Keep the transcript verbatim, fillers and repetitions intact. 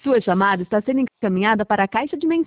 Sua chamada está sendo encaminhada para a caixa de mensagens.